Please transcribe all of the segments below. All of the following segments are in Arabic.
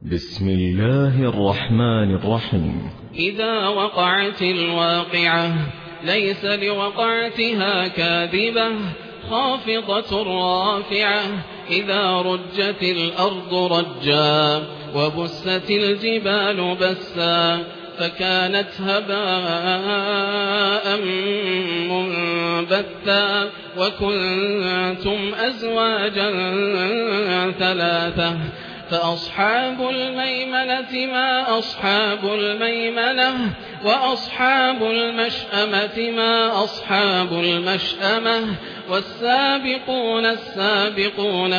بسم الله الرحمن الرحيم. إذا وقعت الواقعة ليس لوقعتها كاذبة خافضة رافعة إذا رجت الأرض رجا وبست الجبال بسا فكانت هباء منبثا وكنتم أزواجا ثلاثة فأصحاب الميمنة ما أصحاب الميمنة وأصحاب المشأمة ما أصحاب المشأمة والسابقون السابقون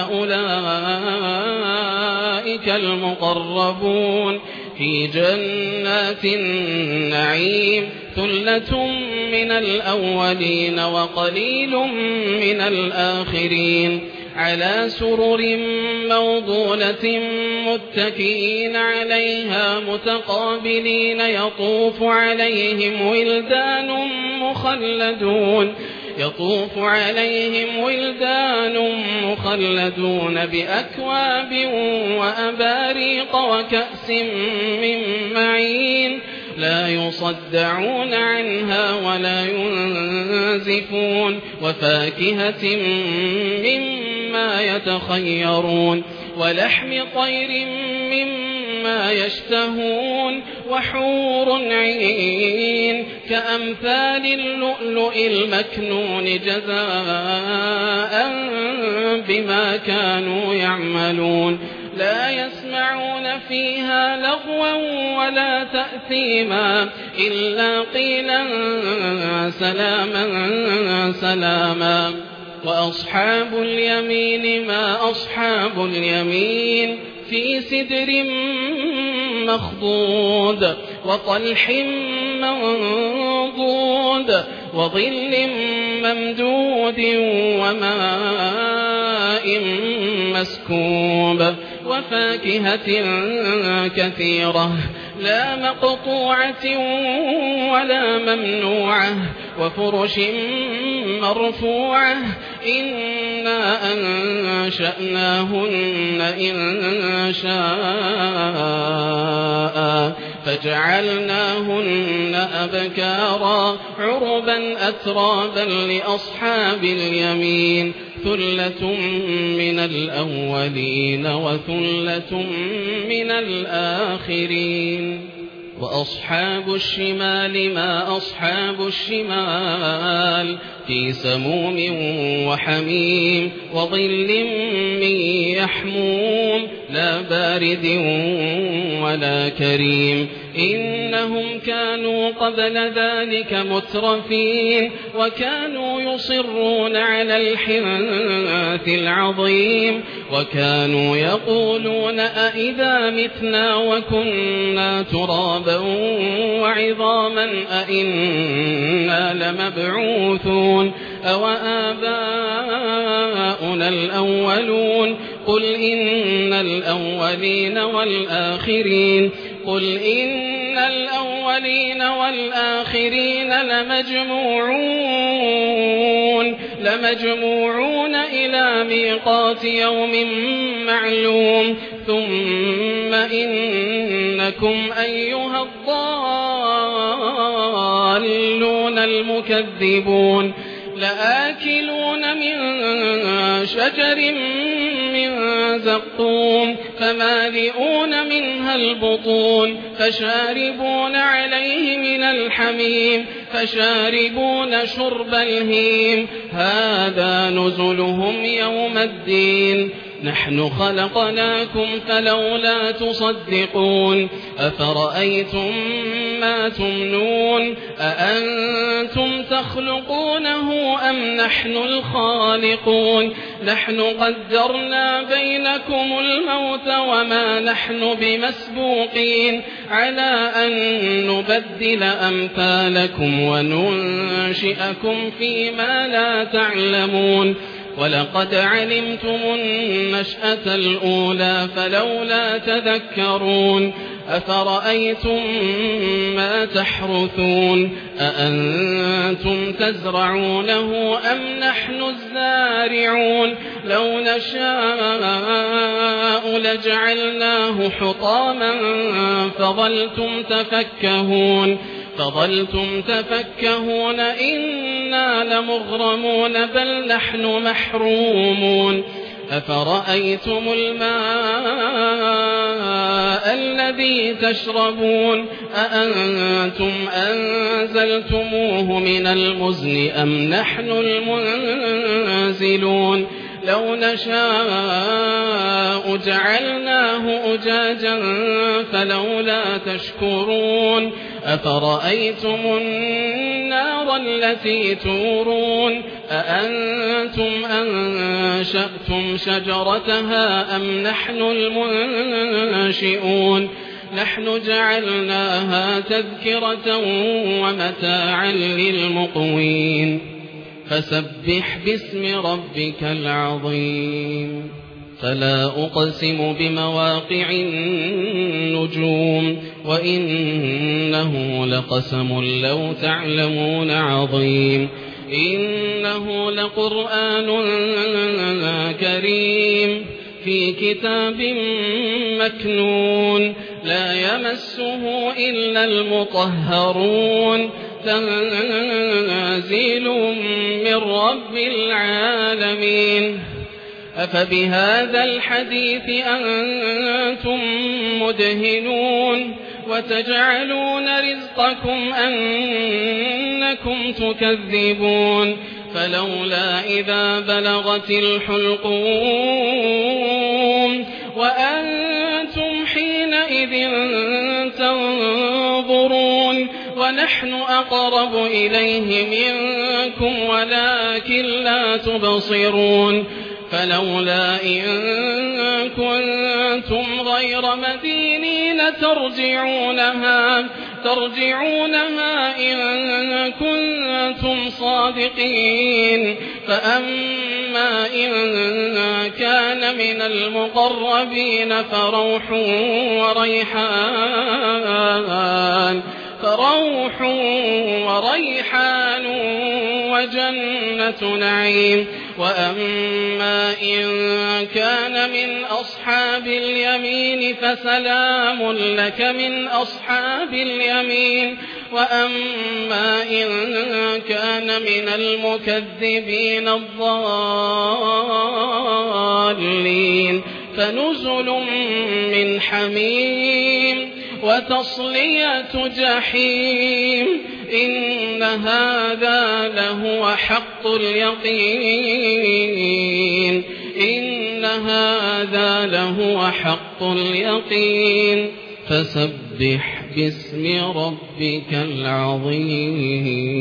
أولئك المقربون في جنات النعيم ثلة من الأولين وقليل من الآخرين على سرر موضونة متكئين عليها متقابلين يطوف عليهم ولدان مخلدون بأكواب وأباريق وكأس من معين لا يصدعون عنها ولا ينزفون وفاكهة مما يتخيرون ولحم طير مما يشتهون وحور عين كأمثال اللؤلؤ المكنون جزاء بما كانوا يعملون لا يسمعون فيها لغوا ولا تأثيما إلا قيلا سلاما سلاما وأصحاب اليمين ما أصحاب اليمين في سدر مخضود وطلح منضود وظل ممدود وماء مسكوب وفاكهة كثيرة لا مقطوعة ولا ممنوعة وفرش مرفوعة إنا أنشأناهن إن شاء فجعلناهن أبكارا عربا أترابا لأصحاب اليمين ثلة من الأولين وثلة من الآخرين وأصحاب الشمال ما أصحاب الشمال في سموم وحميم وظل من يحموم لا بارد ولا كريم إنهم كانوا قبل ذلك مترفين وكانوا يصرون على الحنث العظيم وكانوا يقولون أئذا متنا وكنا ترابا وعظاما أئنا لمبعوثون أو آباؤنا الأولون قل إن الأولين والآخرين لمجموعون إلى ميقات يوم معلوم ثم إنكم أيها الضالون المكذبون لآكلون من شجر من زقوم فمالئون منها البطون فشاربون عليه من الحميم فشاربون شرب الهيم هذا نزلهم يوم الدين نحن خلقناكم فلولا تصدقون أفرأيتم ما تمنون أأنتم تخلقونه أم نحن الخالقون نحن قدرنا بينكم الموت وما نحن بمسبوقين على أن نبدل أمثالكم وننشئكم فيما لا تعلمون ولقد علمتم النشأة الأولى فلولا تذكرون أفرأيتم ما تحرثون أأنتم تزرعونه أم نحن الزارعون لو نشاء لجعلناه حطاما فظلتم تفكهون إنا لمغرمون بل نحن محرومون أفرأيتم الماء الذي تشربون أأنتم أنزلتموه من المزن أم نحن المنزلون لو نشاء جعلناه أجاجا فلولا تشكرون أفرأيتم النار التي تورون أأنتم أنشأتم شجرتها أم نحن المنشئون نحن جعلناها تذكرة ومتاعا للمقوين فسبح باسم ربك العظيم فلا أقسم بمواقع النجوم وإنه لقسم لو تعلمون عظيم إنه لقرآن كريم في كتاب مكنون لا يمسه إلا المطهرون تنزيل من رب العالمين أفبهذا الحديث أنتم مدهنون وتجعلون رزقكم أنكم تكذبون فلولا إذا بلغت الحلقوم وأنتم حينئذ تنظرون ونحن أقرب إليه منكم ولكن لا تبصرون فلولا إن كنتم غير مدينين ترجعونها إن كنتم صادقين فأما إن كان من المقربين فروح وريحان وجنة نعيم وأما إن كان من أصحاب اليمين فسلام لك من أصحاب اليمين وأما إن كان من المكذبين الضالين فنزل من حميم وتصلية جحيم إن هذا لهو حق اليقين فسبح باسم ربك العظيم